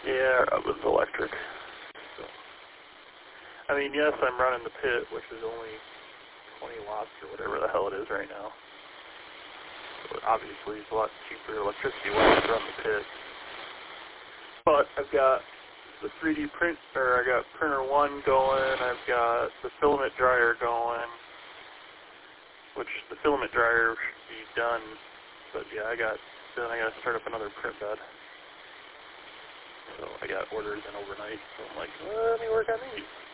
Yeah, it was electric. So, I mean, yes, I'm running the pit, which is only 20 watts or whatever the hell it is right now. So obviously, it's a lot cheaper electricity-wise to run the pit. But I've got the 3D printer, I got printer 1 going, I've got the filament dryer going, which the filament dryer should be done. But yeah, then I got to start up another print bed. So I got orders in overnight, so I'm like, let me work on these.